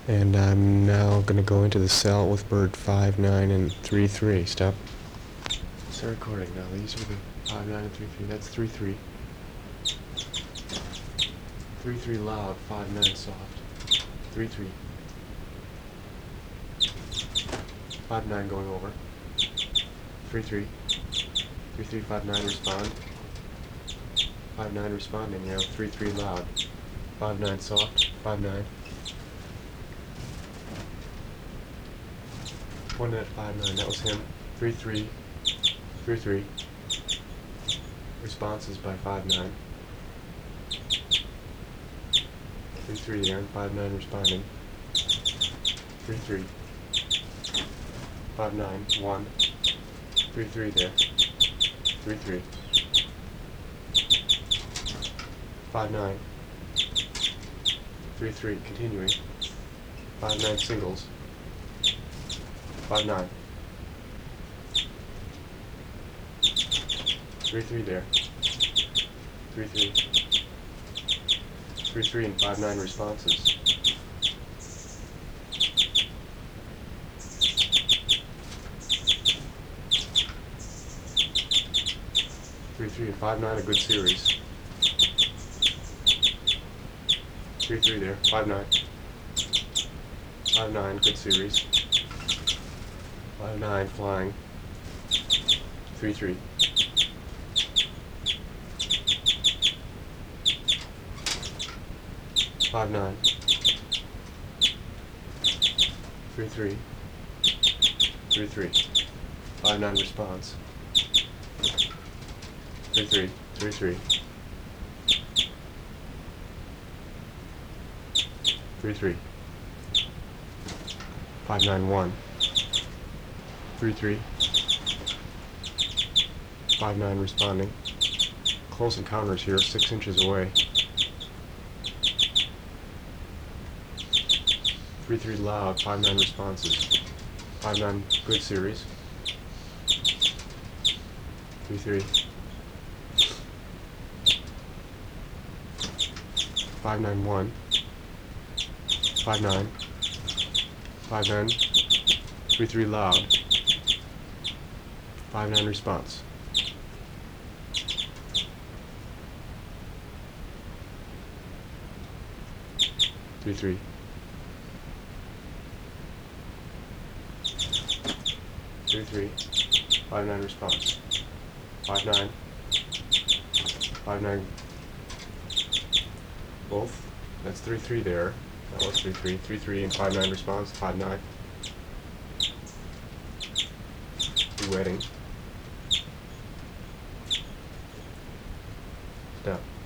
And I'm now going to go into the cell with bird 5, 9, and 3, 3. Stop. Start recording now. These are the 5, 9, and 3, 3. That's 3, 3. 3, 3 loud, 5, 9 soft. 3, 3. 5, 9 going over. 3, 3. 3, 3, 5, 9 respond. 5, 9 responding now. 3, 3 loud. 5, 9 soft. 5, 9. One at 5, 9. That was him. 3, 3. 3, 3. Responses by 5, 9. 3, 3 there. 5, 9 responding. 3, 3. 5, 9. 1. 3, 3 there. 3, 3. 5, 9. 3, 3. Continuing. 5, 9 singles. 5, 9. 3, 3 there. 3, 3. 3, 3 and 5, 9 responses. 3, 3 and 5, 9 a good series. 3, 3 there. 5, 9. 5, 9 good series. 5, 9 flying. 3, 3. 5, 9. 3, 3. 3, 3. 5, 9 response. 3, 3. 3, 3. 3, 3. 5, 9, 1. 3, 3. 5, 9 responding. Close encounters here, 6 inches away. 3, 3 loud, 5, 9 responses. 5, 9 good series. 3, 3. 5, 9, 1. 5, 9. 5, 9. 3, 3 loud. 5, 9 response. 3, 3. 3, 3. 5, 9 response. 5, 9. 5, 9. Both. That's 3, 3 there. That was 3, 3. 3, 3 and 5, 9 response. 5, 9. Duetting. Step.